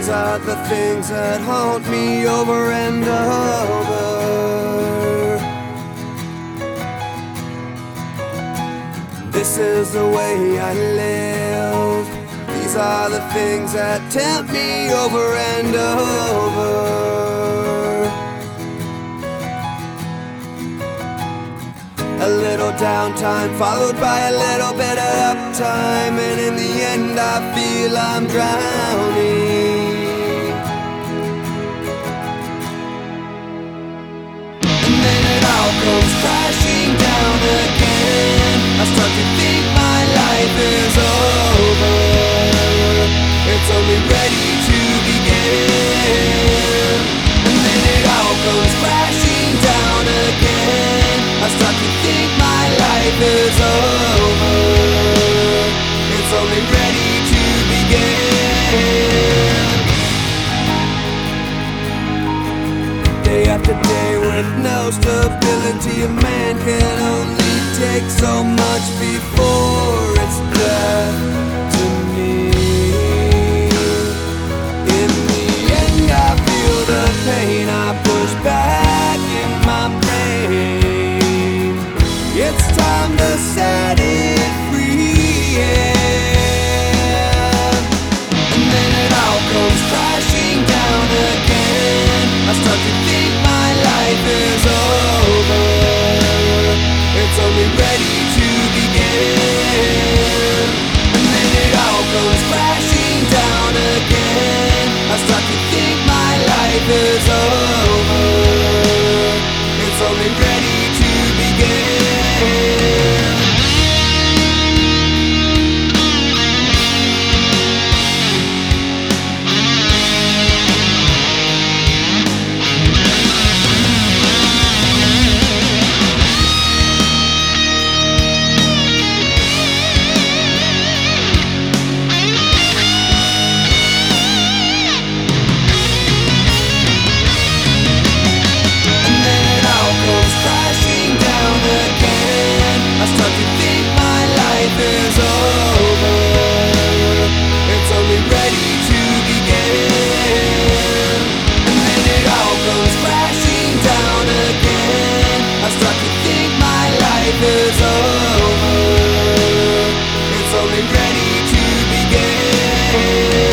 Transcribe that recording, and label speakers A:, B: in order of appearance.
A: are the things that haunt me over and over. This is the way I live. These are the things that tempt me over and over. A little downtime followed by a little bit of uptime, and in the end I feel I'm drowning. And then it all comes crashing down again. I start to think my life is over. It's only ready to begin. And then it all comes crashing down again. I start to think my life is over. It's only ready to begin. Day after day with no stability, a man can only take so much before it's death to me. In the end I feel the pain, I push back in my brain. It's time to set it free, yeah. And then it all comes crashing down again. I start to think my life is over. It's only ready to begin. And then it all comes crashing down again. I start to think my life is over. It's only ready to begin. I start to think my life is over. It's only ready to begin. And then it all comes crashing down again. I start to think my life is over. It's only ready to begin.